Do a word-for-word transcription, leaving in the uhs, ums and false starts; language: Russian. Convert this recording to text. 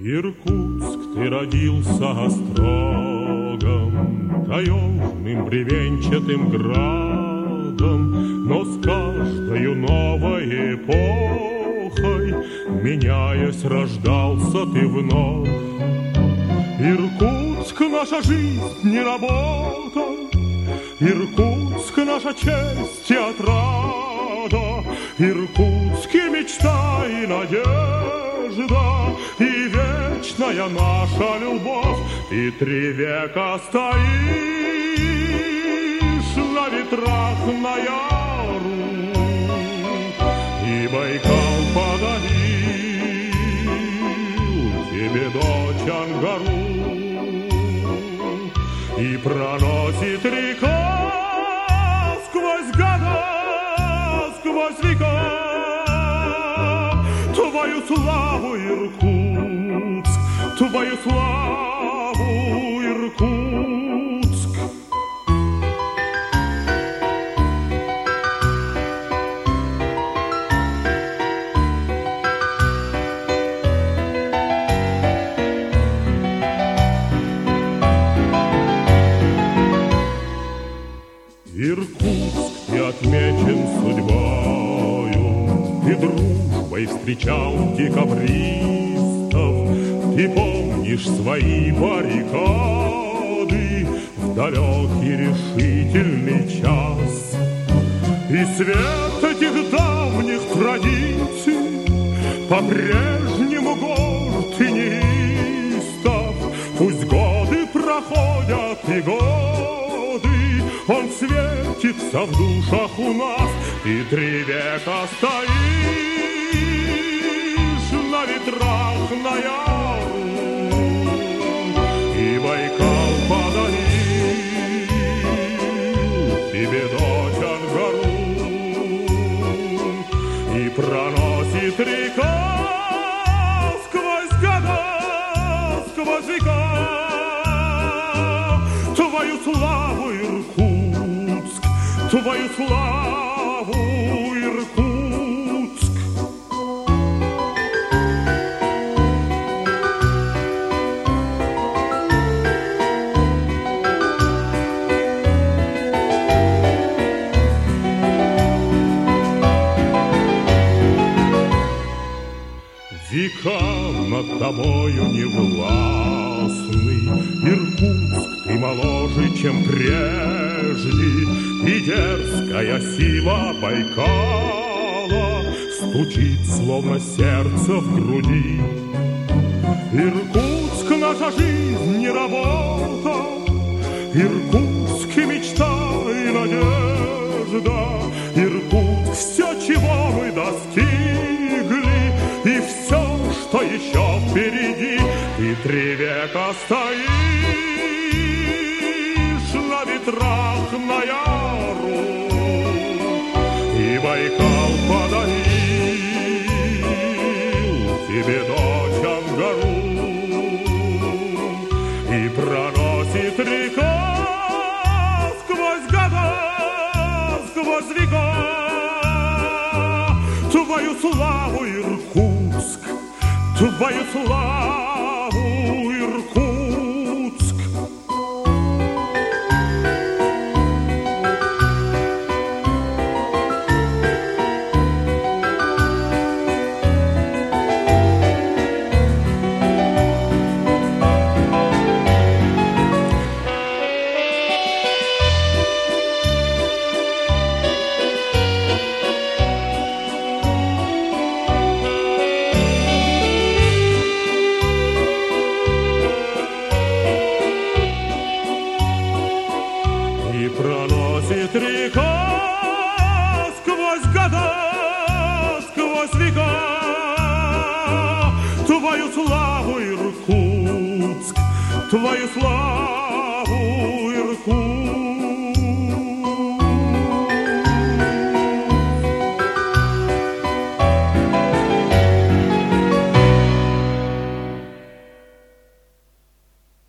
Иркутск, ты родился острогом, таежным бревенчатым градом, но с каждою новой эпохой, меняясь, рождался ты вновь. Иркутск, наша жизнь не работа, Иркутск, наша честь и отрада, Иркутск, и мечта, и надежда, и вечная наша любовь. И три века стоишь на ветрах на яру, и Байкал подарил тебе дочь Ангару. И проносит река сквозь года, сквозь века твою славу, Иркутск, твою славу, Иркутск. Иркутск, ты отмечен судьбою, ты дружбой встречал декабристов, ты помнишь свои баррикады в далекий решительный час. И свет этих давних традиций по-прежнему горд и неистов. Пусть годы проходят и годы, он светится в душах у нас. И три века стоишь на ветрах на яру, и Байкал подарил тебе дочь Ангару. И проносит река сквозь года, сквозь века твою славу, Иркутск, твою славу, Иркутск. Века над тобою не властны, Иркутск, ты моложе, чем прежде, и дерзкая сила Байкала стучит, словно сердце в груди. Иркутск, наша жизнь не работа, Иркутск, и мечта, и надежда, Иркутск, все, чего мы достигли, и все, что еще впереди. И три века стоишь на ветрах на яру, и Байкал подарил тебе дочь Ангару. И проносит река сквозь года, сквозь века твою славу, Иркутск, твою славу, Иркутск. Проносит река сквозь года, сквозь века твою славу, Иркутск, твою славу.